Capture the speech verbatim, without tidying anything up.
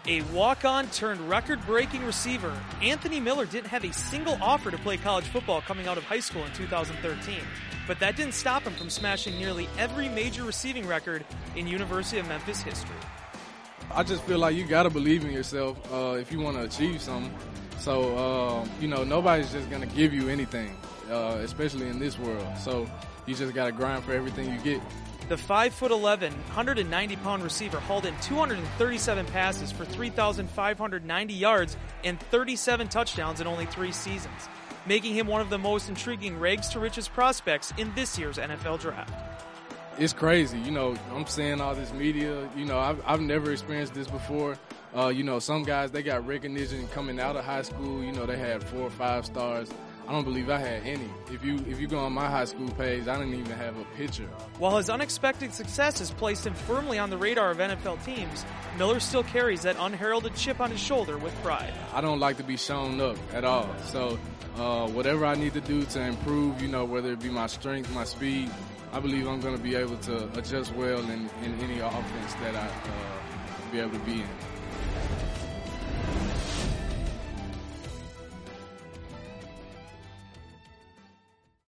A walk-on turned record-breaking receiver, Anthony Miller didn't have a single offer to play college football coming out of high school in two thousand thirteen. But that didn't stop him from smashing nearly every major receiving record in University of Memphis history. I just feel like you got to believe in yourself uh, if you want to achieve something. So, uh, you know, nobody's just going to give you anything, uh, especially in this world. So you just got to grind for everything you get. The five foot eleven, one hundred ninety pound receiver hauled in two hundred thirty-seven passes for three thousand five hundred ninety yards and thirty-seven touchdowns in only three seasons, making him one of the most intriguing rags to riches prospects in this year's N F L draft. It's crazy. You know, I'm seeing all this media. You know, I've, I've never experienced this before. Uh, you know, some guys, they got recognition coming out of high school. You know, they had four or five stars. I don't believe I had any. If you if you go on my high school page, I didn't even have a picture. While his unexpected success has placed him firmly on the radar of N F L teams, Miller still carries that unheralded chip on his shoulder with pride. I don't like to be shown up at all. So uh, whatever I need to do to improve, you know, whether it be my strength, my speed, I believe I'm going to be able to adjust well in, in any offense that I uh, be able to be in.